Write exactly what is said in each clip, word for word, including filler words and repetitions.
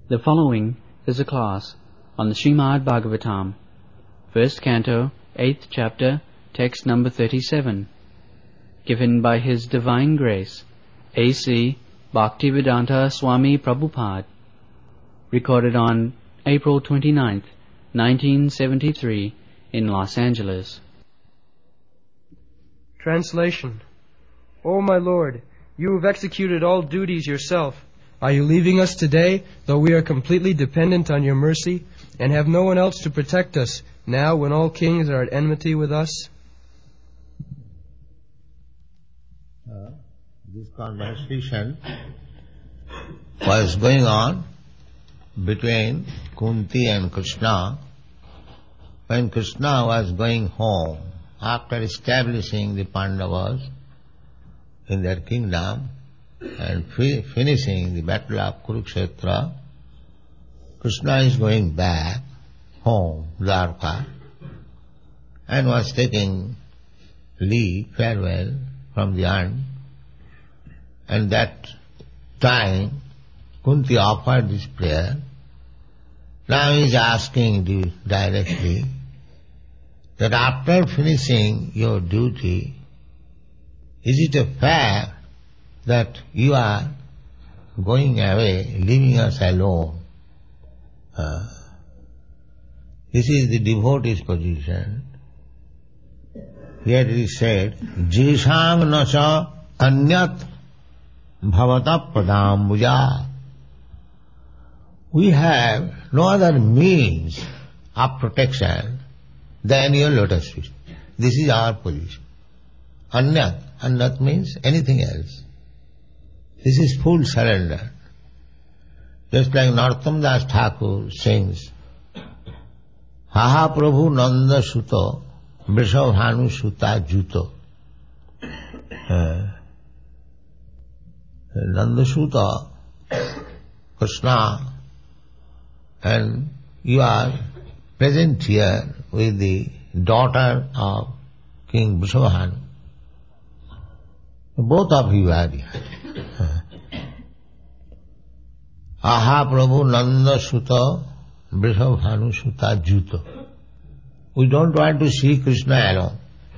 The following is a class on the Srimad Bhagavatam, first canto, eighth chapter, text number thirty-seven, given by His Divine Grace, A C Bhaktivedanta Swami Prabhupada, recorded on April twenty-ninth, nineteen seventy-three, in Los Angeles. Translation. O my Lord, you have executed all duties yourself. Are you leaving us today, though we are completely dependent on your mercy, and have no one else to protect us, now when all kings are at enmity with us? Uh, this conversation was going on between Kunti and Krishna when Krishna was going home after establishing the Pandavas in their kingdom and fi- finishing the battle of Kurukshetra. Krishna is going back home, Dwarka, and was taking leave, farewell from the aunt. And that time Kunti offered this prayer. Now he is asking the, directly that after finishing your duty, is it a fact that you are going away, leaving us alone? Uh, this is the devotee's position. Here it is said, Jishang nacha anyat bhavata padambuja. We have no other means of protection than your lotus feet. This is our position. Anyat. Anyat means anything else. This is full surrender. Just like Narottam Das Thakur sings, Haha Prabhu Nanda Suto Vrishabhanu Suta Juto. Uh, Nanda Suta, Krishna, and you are present here with the daughter of King Vrishabhanu. Both of you are here. Aha Prabhu Nanda Suta Vrishabhanu Suta Juto. We don't want to see Krishna alone.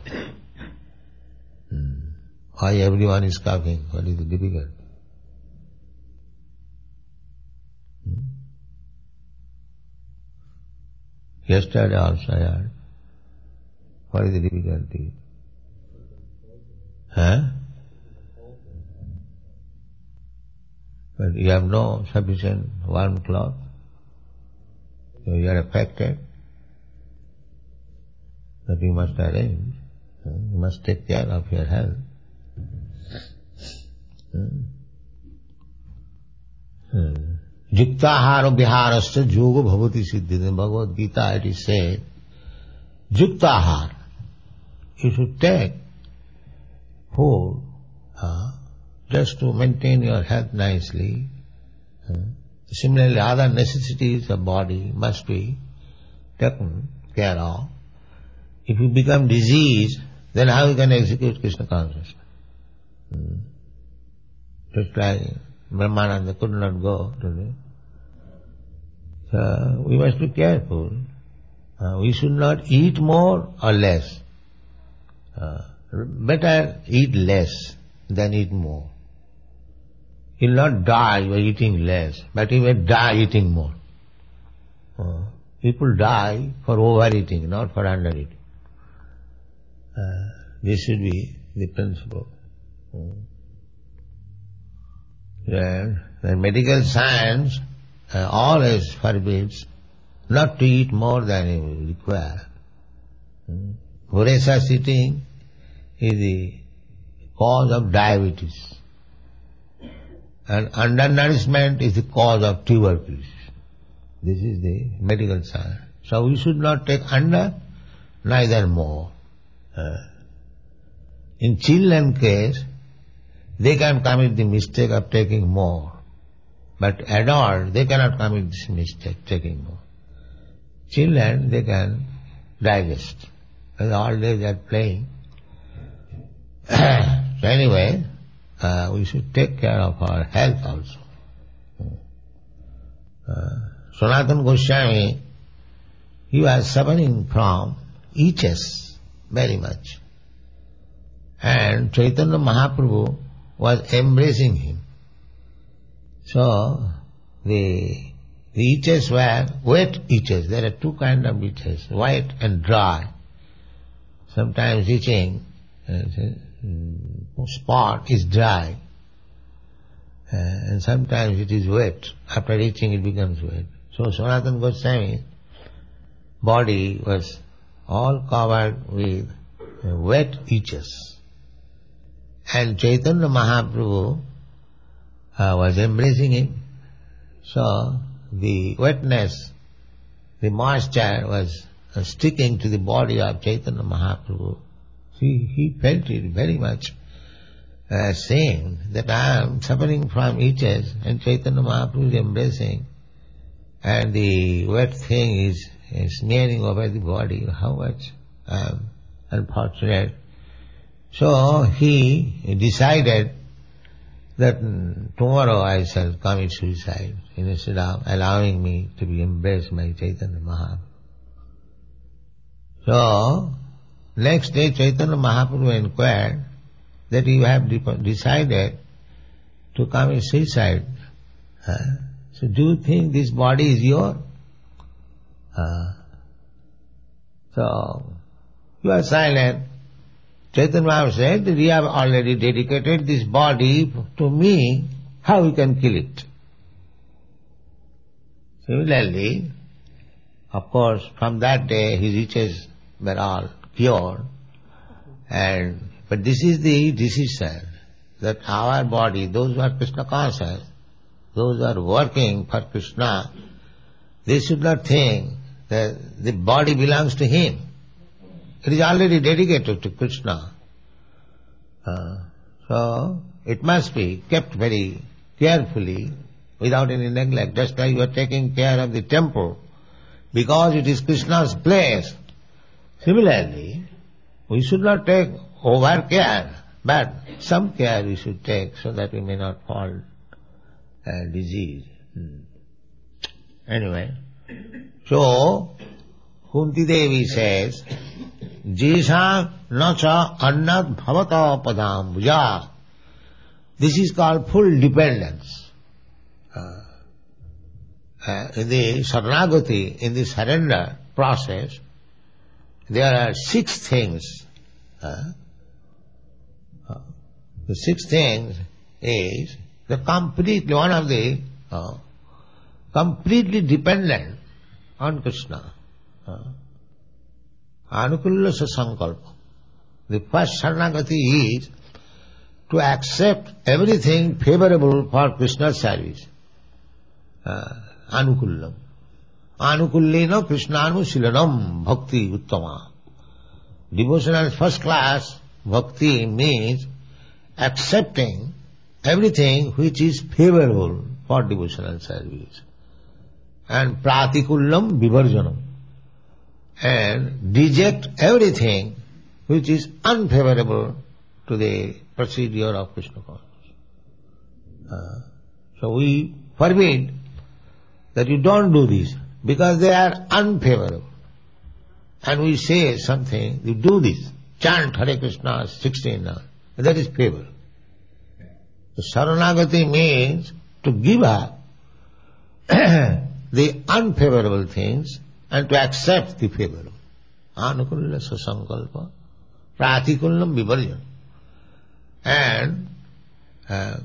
Hmm. Why everyone is coughing? What is the difficulty? Hmm? Yesterday also I heard. What is the difficulty? Huh? But you have no sufficient warm cloth, so you are affected, that you must arrange, you must take care of your health. Yuktahara viharasya yoga bhavati siddhi. In Bhagavad Gita it is said, Yuktahara, you should take food, uh, just to maintain your health nicely. Uh, similarly, other necessities of body must be taken care of. If you become diseased, then how you can execute Krishna consciousness? Hmm. Just like Brahmananda could not go today. So we must be careful. Uh, we should not eat more or less. Uh, better eat less than eat more. You will not die by eating less, but you may die eating more. Uh, people die for overeating, not for undereating. Uh, this should be the principle. Uh, the, the medical science uh, always forbids not to eat more than you require. Uh, Voresa sitting is the cause of diabetes. And undernourishment is the cause of tuberculosis. This is the medical science. So we should not take under, neither more. Uh, in children case, they can commit the mistake of taking more. But adults, they cannot commit this mistake, taking more. Children, they can digest. Because all day they are playing. So anyway, Uh, we should take care of our health also. Uh, Sanatana Goswami, he was suffering from itches very much. And Chaitanya Mahaprabhu was embracing him. So, the, the itches were wet itches. There are two kinds of itches, wet and dry. Sometimes itching uh, spot is dry. Uh, and sometimes it is wet. After itching it becomes wet. So Sanatana Goswami's body was all covered with uh, wet itches. And Chaitanya Mahaprabhu uh, was embracing him. So the wetness, the moisture was uh, sticking to the body of Chaitanya Mahaprabhu. He, he felt it very much, uh, saying that I am suffering from itches and Chaitanya Mahaprabhu is embracing and the wet thing is, is smearing over the body. How much I am unfortunate. So he decided that tomorrow I shall commit suicide instead of allowing me to be embraced by Chaitanya Mahaprabhu. So, next day Chaitanya Mahaprabhu inquired that you have decided to commit suicide. Huh? So do you think this body is yours? Uh, so, you are silent. Chaitanya Mahaprabhu said that you have already dedicated this body to me, how you can kill it? Similarly, of course, from that day his itches were all cured. And but this is the decision that our body, those who are Krishna conscious, those who are working for Krishna, they should not think that the body belongs to him. It is already dedicated to Krishna. Uh, so, it must be kept very carefully, without any neglect. Just like you are taking care of the temple, because it is Krishna's place. Similarly, we should not take over care, but some care we should take so that we may not fall uh, disease. Hmm. Anyway, so, Kunti Devi says, Jesa nacha annat bhavata padam bhuja. This is called full dependence. Uh, uh, in the Saranagati, in the surrender process, there are six things. Uh, uh, the six things is the completely, one of the uh, completely dependent on Krishna. Uh, Anukulla sankalpa. The first Saranagati is to accept everything favorable for Krishna's service. Uh, Anukullam. Anukullena Krishnanu bhakti uttama. Devotional first class bhakti means accepting everything which is favorable for devotional service. And pratikullam vivarjanam. And reject everything which is unfavorable to the procedure of Krishna consciousness. Uh, so we forbid that you don't do this because they are unfavorable. And we say something, you do this, chant Hare Krishna sixteen hours, that is favorable. So Saranagati means to give up the unfavorable things and to accept the favorable. Anukulla sasankalpa, pratikullam vivarjan. And uh,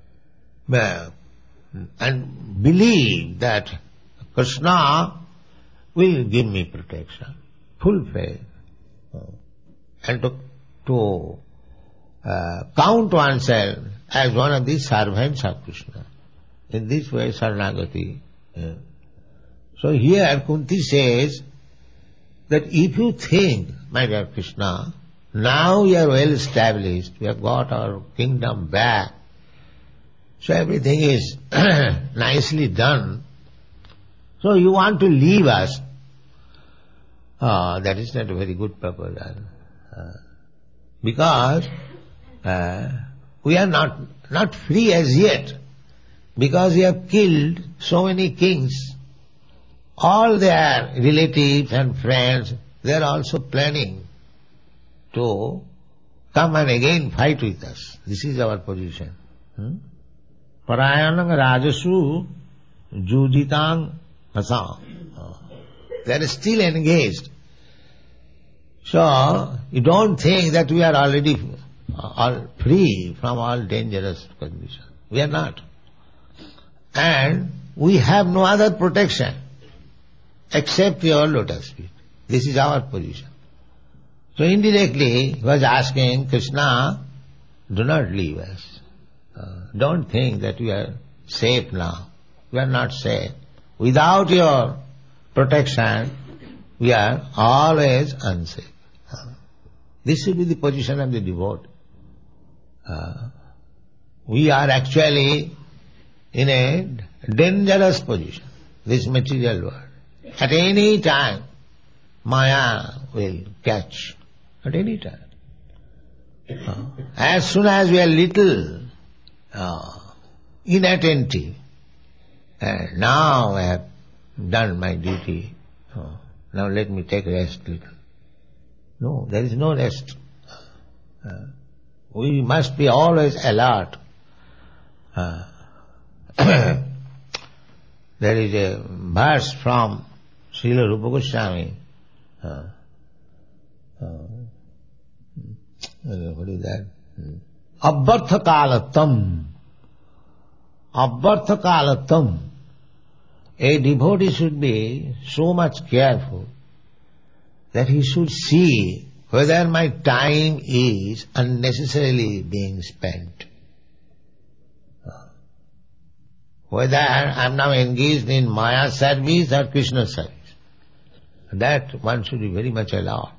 and believe that Krishna will give me protection. Full faith. And to, to uh, count oneself as one of the servants of Krishna. In this way, Saranagati. Uh, so here Kunti says that if you think, my dear Krishna, now we are well established, we have got our kingdom back, so everything is nicely done, so you want to leave us, oh, that is not a very good proposal. Uh, because uh, we are not, not free as yet. because you have killed so many kings, all their relatives and friends, they are also planning to come and again fight with us. This is our position. Hmm? Parayanang rajasu juditang asam. They are still engaged. So, you don't think that we are already all free from all dangerous conditions. We are not. And we have no other protection except your lotus feet. This is our position. So indirectly, he was asking Krishna, do not leave us. Uh, don't think that we are safe now. We are not safe. Without your protection, we are always unsafe. Uh, this should be the position of the devotee. Uh, we are actually in a dangerous position, this material world. At any time, Maya will catch. At any time. Uh, as soon as we are little uh, inattentive, and now I have done my duty, uh, now let me take rest little. No, there is no rest. Uh, we must be always alert. Uh, there is a verse from Srila Rupa Goswami. Uh, uh, what is that? Abbartha kalatam. Abbartha kalatam. A devotee should be so much careful that he should see whether my time is unnecessarily being spent. Whether I am now engaged in Maya service or Krishna service. That one should be very much alert.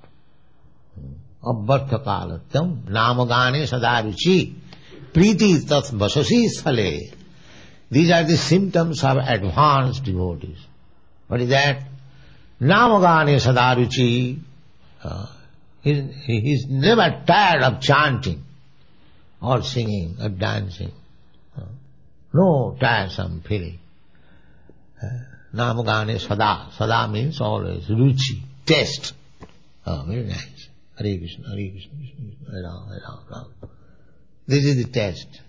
Abbartha kalatam namagane sadaruchi priti tat vasasi sale. These are the symptoms of advanced devotees. What is that? Namagane sadaruchi. Uh, he, he is never tired of chanting or singing or dancing. Uh, no tiresome feeling. Uh, Namagane sada. Sada means always ruchi, taste. Oh, very nice. Hare Krishna, Hare Krishna, Krishna Krishna, Hare Ram, Hare Ram, Ram. This is the test.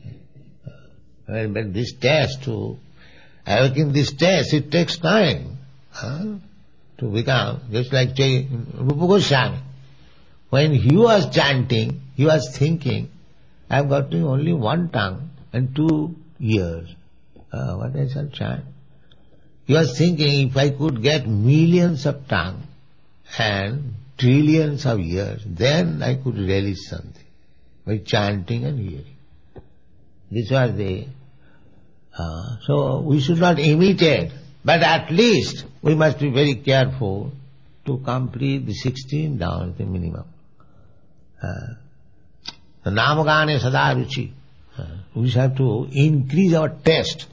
Uh, but this test, to awaken this test, it takes time uh, to become, just like Rupa Goswami. When he was chanting, he was thinking, I have got only one tongue and two ears. Uh, what I shall chant? He was thinking, if I could get millions of tongues and trillions of years, then I could relish something by chanting and hearing. This was the... Uh, so we should not imitate, but at least we must be very careful to complete the sixteen down to the minimum. Uh, the namagane sadaruchi. Uh, we have to increase our taste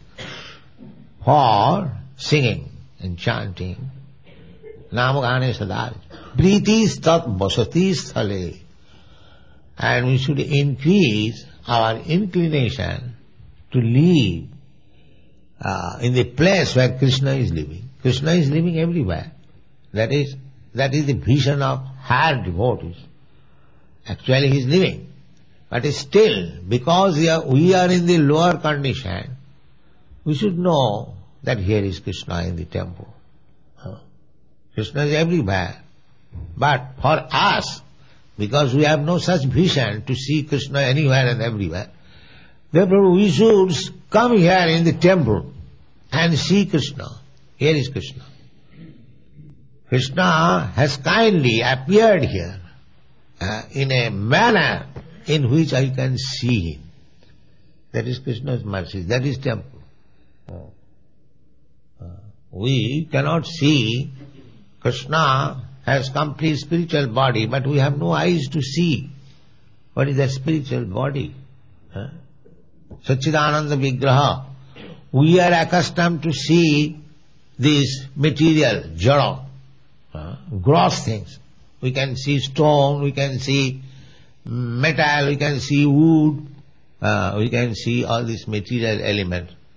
for singing and chanting. Namagane sadaruchi. Priti tat vasati sthale. And we should increase our inclination to live uh, in the place where Krishna is living. Krishna is living everywhere. That is, that is the vision of higher devotees. Actually he is living. But still, because we are, we are in the lower condition, we should know that here is Krishna in the temple. Uh, Krishna is everywhere. But for us, because we have no such vision to see Krishna anywhere and everywhere, therefore we should come here in the temple and see Krishna. Here is Krishna. Krishna has kindly appeared here uh, in a manner in which I can see him. That is Krishna's mercy. That is temple. Uh, uh, we cannot see Krishna has complete spiritual body, but we have no eyes to see what is that spiritual body. Huh? Satchidananda Vigraha. We are accustomed to see this material, jada, uh, gross things. We can see stone, we can see metal, we can see wood, uh, we can see all these material elements.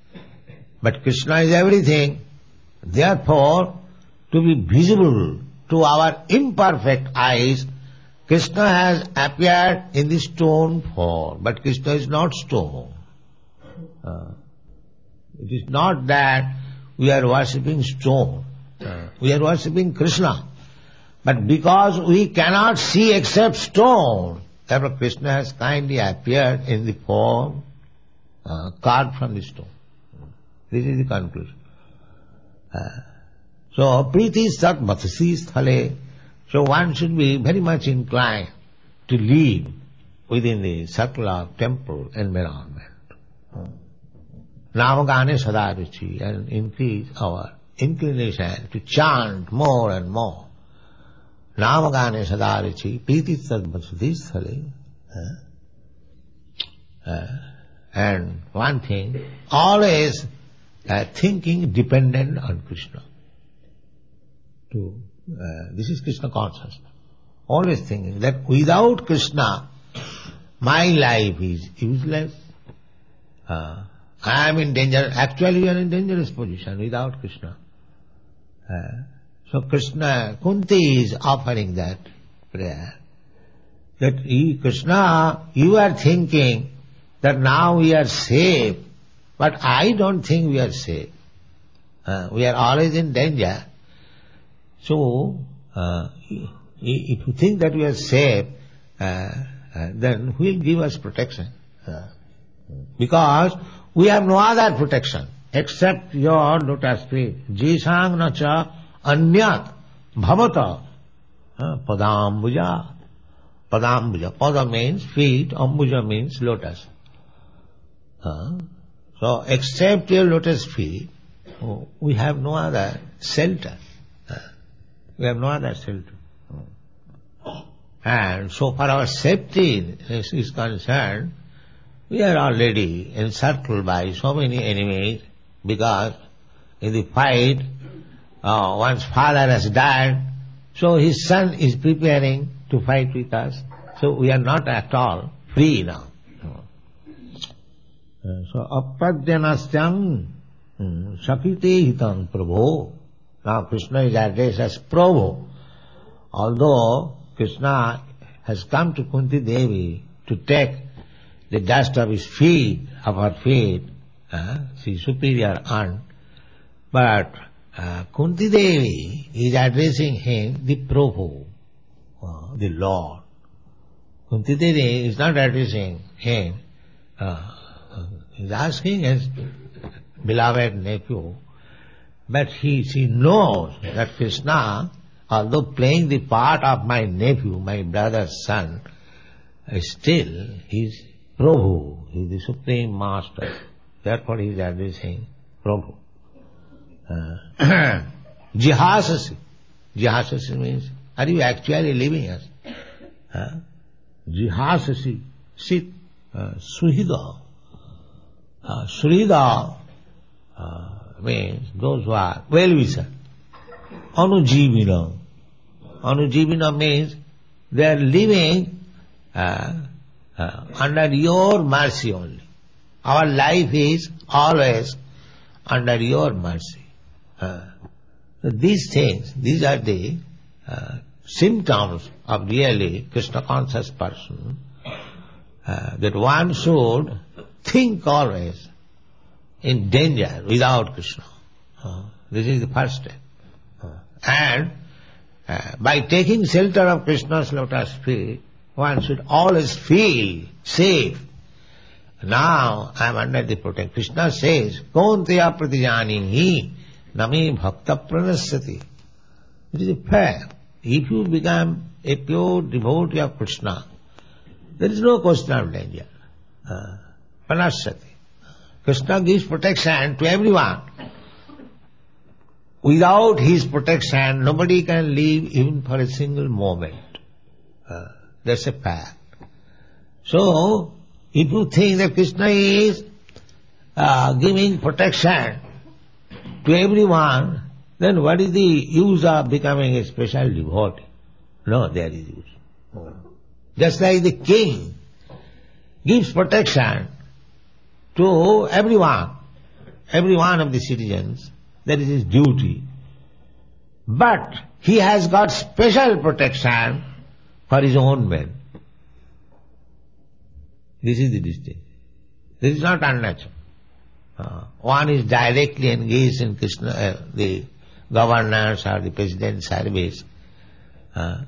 But Krishna is everything. Therefore, to be visible to our imperfect eyes, Krishna has appeared in the stone form. But Krishna is not stone. Uh, it is not that we are worshipping stone. Uh, we are worshipping Krishna. But because we cannot see except stone, therefore Krishna has kindly appeared in the form uh, carved from the stone. This is the conclusion. Uh, so, priti sat matasi sthale. So one should be very much inclined to live within the circle of temple environment. Namagane sadaruchi, and increase our inclination to chant more and more. Namagane sadaruchi, priti sat matasi sthale. And one thing, always uh, thinking dependent on Krishna. To, uh, this is Krishna consciousness. Always thinking that without Krishna, my life is useless. Uh, I am in danger. Actually, we are in dangerous position without Krishna. Uh, so Krishna, Kunti is offering that prayer. That he, Krishna, you are thinking that now we are safe, but I don't think we are safe. Uh, we are always in danger. So, uh, if you think that we are safe, uh, uh, then who will give us protection? Uh, because we have no other protection except your lotus feet. Jisang nacha anyat bhavata uh, padambuja. Padambuja. Pada means feet, ambuja means lotus. Uh, so, except your lotus feet, oh, we have no other shelter. Uh, we have no other shelter. And so far our safety is, is concerned, we are already encircled by so many enemies, because in the fight, uh, one's father has died, so his son is preparing to fight with us. So we are not at all free now. Uh, so, apradyanastyam sakite hitam prabho. Now Krishna is addressed as Prabhu. Although Krishna has come to Kunti Devi to take the dust of his feet, of her feet, uh, she is superior aunt, but uh, Kunti Devi is addressing him the Prabhu, uh, the Lord. Kunti Devi is not addressing him, uh, is asking his beloved nephew, but he, she knows that Krishna, although playing the part of my nephew, my brother's son, still he is Prabhu, he is the Supreme Master. Therefore he is addressing Prabhu. Uh, Jihasasi. Jihasasi means, are you actually living us? Uh, Jihasasi, sit, uh, Suhida. Uh, Shrida uh, means those who are well-wisher. Anujivina. Anujivina means they are living uh, uh, under your mercy only. Our life is always under your mercy. Uh, so these things, these are the uh, symptoms of really Krishna conscious person, uh, that one should think always in danger without Krishna. Uh, this is the first step. Uh, and uh, by taking shelter of Krishna's lotus feet, one should always feel safe. Now I am under the protection. Krishna says, Kaunteya pratijanihi nami bhakta pranasyati. It is a fact. If you become a pure devotee of Krishna, there is no question of danger. Uh, Pranasyati. Krishna gives protection to everyone. Without his protection, nobody can live even for a single moment. Uh, that's a fact. So, if you think that Krishna is uh, giving protection to everyone, then what is the use of becoming a special devotee? No, there is use. Just like the king gives protection to everyone. every one of the citizens. That is his duty. But he has got special protection for his own men. This is the distinction. This is not unnatural. Uh, one is directly engaged in Krishna, uh, the governance or the president's service. Uh,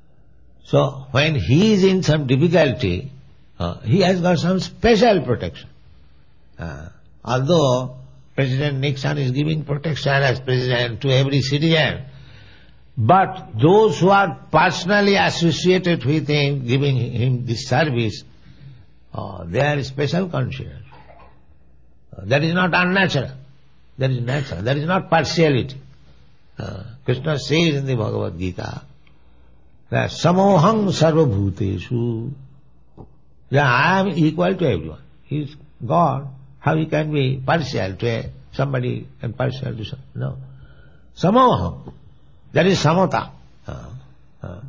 so when he is in some difficulty, uh, he has got some special protection. Uh, although President Nixon is giving protection as president to every citizen, but those who are personally associated with him, giving him this service, uh, they are special considered. Uh, that is not unnatural. That is natural. That is not partiality. Uh, Krishna says in the Bhagavad Gita that samoham sarva bhuteshu, that I am equal to everyone. He is God. How he can be partial to a, somebody and partial to some? No. Samoham. That is samata. Uh, uh, uh,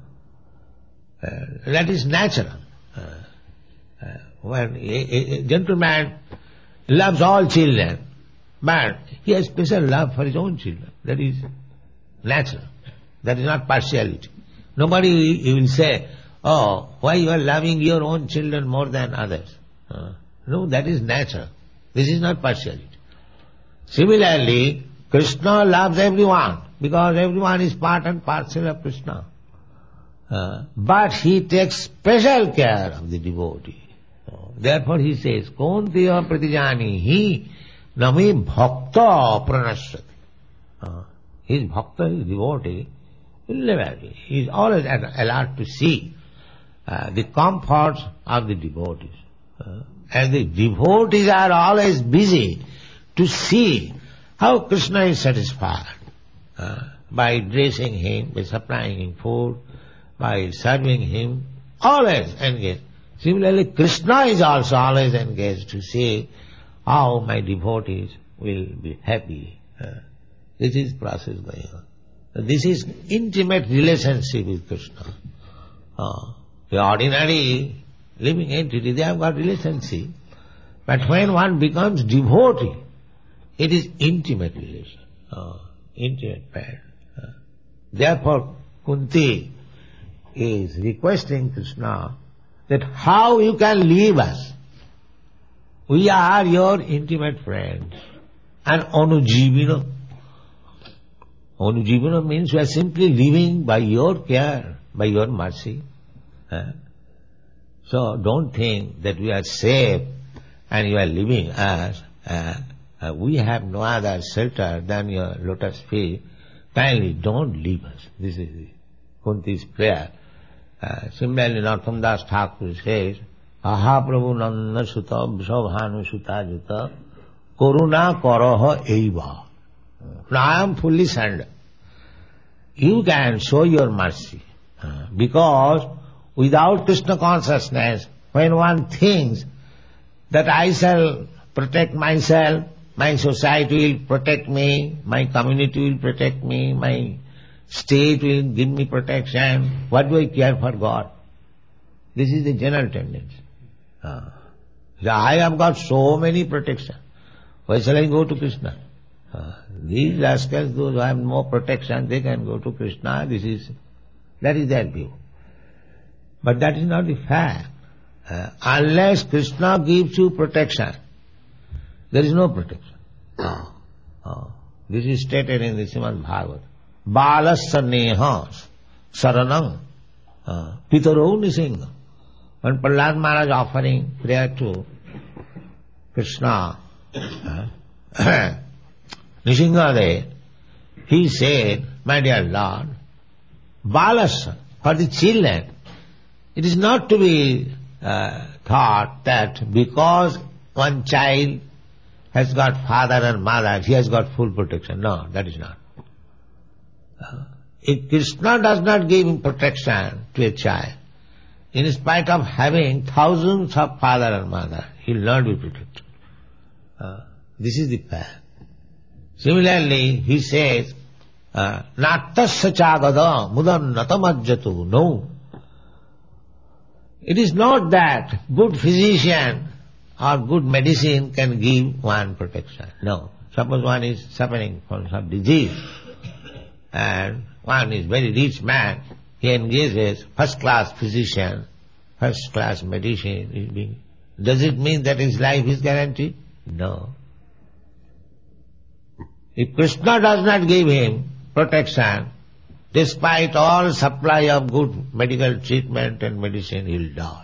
that is natural. Uh, uh, when a, a, a gentleman loves all children, but he has special love for his own children. That is natural. That is not partiality. Nobody will say, oh, why you are loving your own children more than others? Uh, no, that is natural. This is not partiality. Similarly, Krishna loves everyone because everyone is part and parcel of Krishna. Uh, but he takes special care of the devotee. Uh, therefore he says, Kontiya pratijani hi nami bhakta pranashyati. Uh, his bhakta, his devotee, will never be. He is always allowed to see uh, the comforts of the devotees. Uh, and the devotees are always busy to see how Krishna is satisfied uh, by dressing him, by supplying him food, by serving him, always engaged. Similarly, Krishna is also always engaged to see how my devotees will be happy. Uh, this is process going on. This is intimate relationship with Krishna. Uh, the ordinary living entity, they have got relationship. But when one becomes devotee, it is intimate relation, uh, intimate pair. Uh, therefore, Kunti is requesting Krishna that how you can leave us. We are your intimate friends. And Anujivina. Anujivana means we are simply living by your care, by your mercy. Uh, so don't think that we are safe and you are leaving us. Uh, uh, we have no other shelter than your lotus feet. Kindly don't leave us. This is Kunti's prayer. Uh, similarly, Narottam Das Thakur says, Aha Prabhu Nanda Sutta Vrishabhanu Sutta Juta Karuna Karaha Eiva. Now I am fully surrendered. You can show your mercy. Uh, because without Krishna consciousness, when one thinks that I shall protect myself, my society will protect me, my community will protect me, my state will give me protection, what do I care for God? This is the general tendency. Uh, I have got so many protection. Why shall I go to Krishna? Uh, these rascals, those who have more protection, they can go to Krishna. This is, that is their view. But that is not the fact. Uh, unless Krishna gives you protection, there is no protection. Oh, oh. This is stated in the Srimad Bhagavad. Balasya neha saranam pitaro nisingha. When Prahlad Maharaj offering prayer to Krishna, uh, Nisinghadev, he said, my dear Lord, Balasya, for the children, it is not to be uh, thought that because one child has got father and mother, he has got full protection. No, that is not. Uh, if Krishna does not give protection to a child, in spite of having thousands of father and mother, he will not be protected. Uh, this is the fact. Similarly, he says, Nattasya chagada mudam natamajjatu. No. It is not that good physician or good medicine can give one protection. No. Suppose one is suffering from some disease and one is very rich man, he engages first-class physician, first-class medicine. Does it mean that his life is guaranteed? No. If Krishna does not give him protection, despite all supply of good medical treatment and medicine, he will die.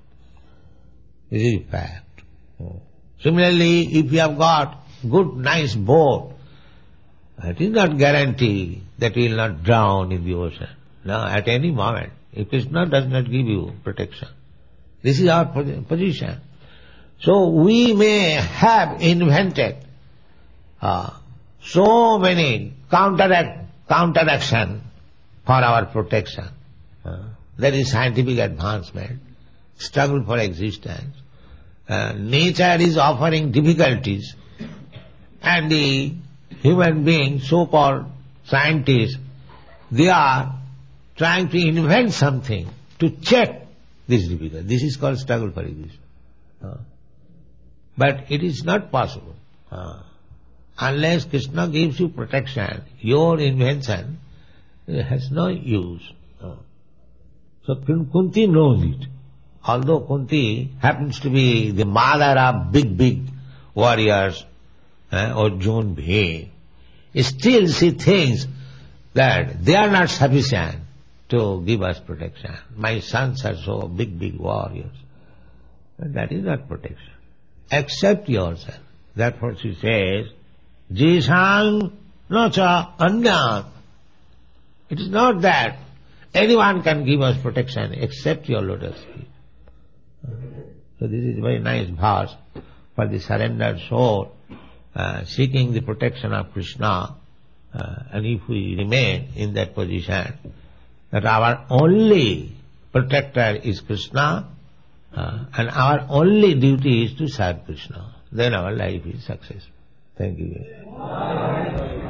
This is a fact. Similarly, if you have got good, nice boat, it is not guarantee that you will not drown in the ocean. No, at any moment. If Krishna does not give you protection. This is our position. So we may have invented uh, so many counteract, counteraction for our protection. Uh, there is scientific advancement, struggle for existence. Uh, nature is offering difficulties, and the human beings, so-called scientists, they are trying to invent something to check this difficulty. This is called struggle for existence. Uh, but it is not possible. Uh, unless Krishna gives you protection, your invention has no use. Uh, so Kunti knows it. Although Kunti happens to be the mother of big, big warriors, uh, or Arjuna Bhim, still she thinks that they are not sufficient to give us protection. My sons are so big, big warriors. But that is not protection. Accept yourself. Therefore she says, Jisang nacha anyat. It is not that anyone can give us protection except your lotus feet. So this is a very nice verse for the surrendered soul, uh, seeking the protection of Krishna. Uh, and if we remain in that position, that our only protector is Krishna, uh, and our only duty is to serve Krishna, then our life is successful. Thank you.